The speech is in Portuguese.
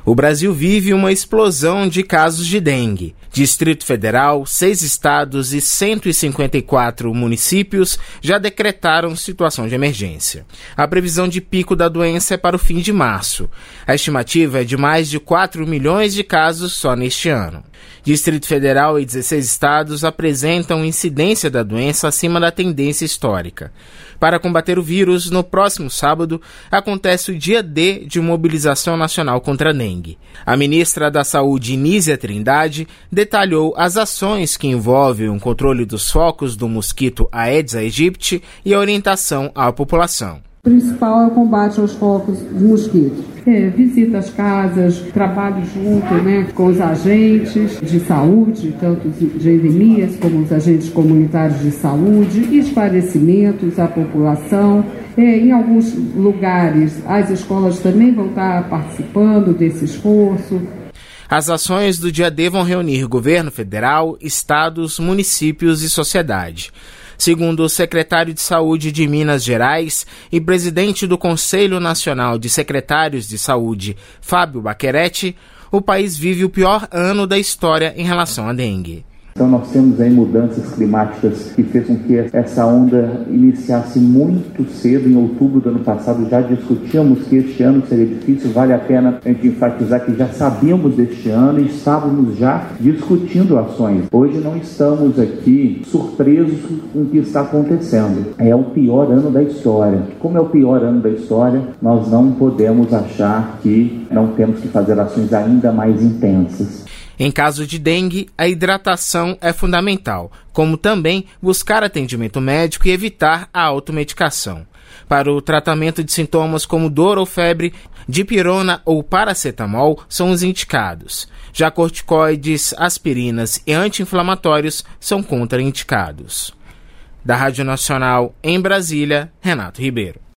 O Brasil vive uma explosão de casos de dengue. Distrito Federal, 6 estados e 154 municípios já decretaram situação de emergência. A previsão de pico da doença é para o fim de março. A estimativa é de mais de 4 milhões de casos só neste ano. Distrito Federal e 16 estados apresentam incidência da doença acima da tendência histórica. Para combater o vírus, no próximo sábado, acontece o dia D de mobilização nacional contra a dengue. A ministra da Saúde, Nízia Trindade, detalhou as ações que envolvem o controle dos focos do mosquito Aedes aegypti e a orientação à população. O principal é o combate aos focos de mosquitos. Visita as casas, trabalho junto com os agentes de saúde, tanto de endemias como os agentes comunitários de saúde, esclarecimentos à população. Em alguns lugares, as escolas também vão estar participando desse esforço. As ações do dia D vão reunir governo federal, estados, municípios e sociedade. Segundo o secretário de Saúde de Minas Gerais e presidente do Conselho Nacional de Secretários de Saúde, Fábio Baccheretti, o país vive o pior ano da história em relação à dengue. Então nós temos aí mudanças climáticas que fez com que essa onda iniciasse muito cedo. Em outubro do ano passado já discutíamos que este ano seria difícil. Vale a pena a gente enfatizar que já sabíamos deste ano e estávamos já discutindo ações. Hoje não estamos aqui surpresos com o que está acontecendo. É o pior ano da história. Como é o pior ano da história, nós não podemos achar que não temos que fazer ações ainda mais intensas. Em caso de dengue, a hidratação é fundamental, como também buscar atendimento médico e evitar a automedicação. Para o tratamento de sintomas como dor ou febre, dipirona ou paracetamol são os indicados. Já corticoides, aspirinas e anti-inflamatórios são contraindicados. Da Rádio Nacional em Brasília, Renato Ribeiro.